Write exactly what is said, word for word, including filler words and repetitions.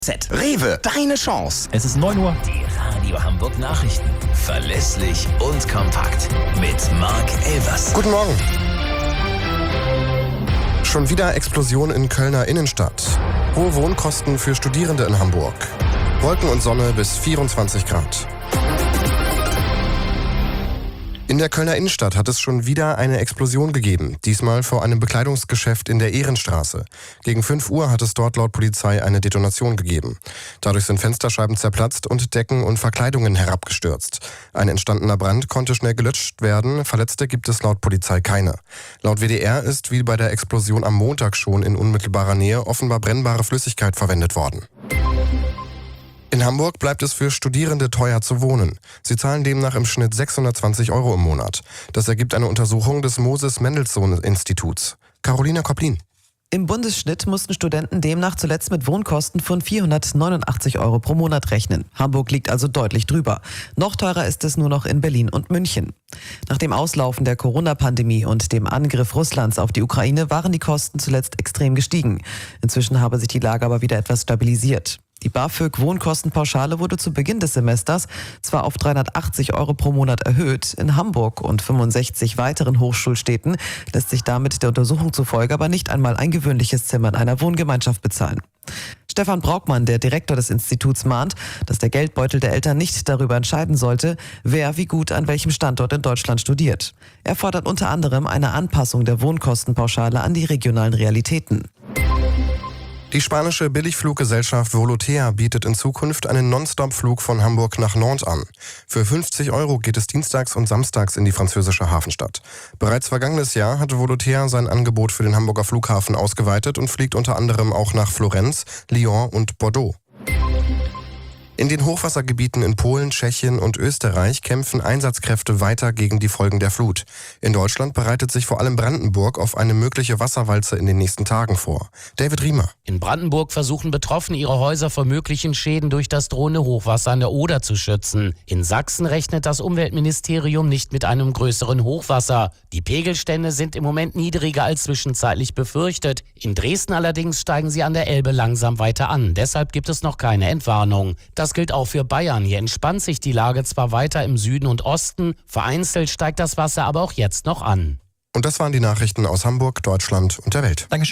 Z. Rewe, deine Chance. Es ist neun Uhr. Die Radio Hamburg Nachrichten. Verlässlich und kompakt. Mit Marc Elvers. Guten Morgen. Schon wieder Explosion in Kölner Innenstadt. Hohe Wohnkosten für Studierende in Hamburg. Wolken und Sonne bis vierundzwanzig Grad. In der Kölner Innenstadt hat es schon wieder eine Explosion gegeben, diesmal vor einem Bekleidungsgeschäft in der Ehrenstraße. Gegen fünf Uhr hat es dort laut Polizei eine Detonation gegeben. Dadurch sind Fensterscheiben zerplatzt und Decken und Verkleidungen herabgestürzt. Ein entstandener Brand konnte schnell gelöscht werden, Verletzte gibt es laut Polizei keine. Laut W D R ist wie bei der Explosion am Montag schon in unmittelbarer Nähe offenbar brennbare Flüssigkeit verwendet worden. In Hamburg bleibt es für Studierende teuer zu wohnen. Sie zahlen demnach im Schnitt sechshundertzwanzig Euro im Monat. Das ergibt eine Untersuchung des Moses-Mendelssohn-Instituts. Carolina Koplin. Im Bundesschnitt mussten Studenten demnach zuletzt mit Wohnkosten von vierhundertneunundachtzig Euro pro Monat rechnen. Hamburg liegt also deutlich drüber. Noch teurer ist es nur noch in Berlin und München. Nach dem Auslaufen der Corona-Pandemie und dem Angriff Russlands auf die Ukraine waren die Kosten zuletzt extrem gestiegen. Inzwischen habe sich die Lage aber wieder etwas stabilisiert. Die BAföG-Wohnkostenpauschale wurde zu Beginn des Semesters zwar auf dreihundertachtzig Euro pro Monat erhöht, in Hamburg und fünfundsechzig weiteren Hochschulstädten lässt sich damit der Untersuchung zufolge aber nicht einmal ein gewöhnliches Zimmer in einer Wohngemeinschaft bezahlen. Stefan Braukmann, der Direktor des Instituts, mahnt, dass der Geldbeutel der Eltern nicht darüber entscheiden sollte, wer wie gut an welchem Standort in Deutschland studiert. Er fordert unter anderem eine Anpassung der Wohnkostenpauschale an die regionalen Realitäten. Die spanische Billigfluggesellschaft Volotea bietet in Zukunft einen Non-Stop-Flug von Hamburg nach Nantes an. Für fünfzig Euro geht es dienstags und samstags in die französische Hafenstadt. Bereits vergangenes Jahr hatte Volotea sein Angebot für den Hamburger Flughafen ausgeweitet und fliegt unter anderem auch nach Florenz, Lyon und Bordeaux. In den Hochwassergebieten in Polen, Tschechien und Österreich kämpfen Einsatzkräfte weiter gegen die Folgen der Flut. In Deutschland bereitet sich vor allem Brandenburg auf eine mögliche Wasserwalze in den nächsten Tagen vor. David Riemer. In Brandenburg versuchen Betroffene, ihre Häuser vor möglichen Schäden durch das drohende Hochwasser an der Oder zu schützen. In Sachsen rechnet das Umweltministerium nicht mit einem größeren Hochwasser. Die Pegelstände sind im Moment niedriger als zwischenzeitlich befürchtet. In Dresden allerdings steigen sie an der Elbe langsam weiter an. Deshalb gibt es noch keine Entwarnung. Das gilt auch für Bayern. Hier entspannt sich die Lage zwar weiter im Süden und Osten, vereinzelt steigt das Wasser aber auch jetzt noch an. Und das waren die Nachrichten aus Hamburg, Deutschland und der Welt. Dankeschön.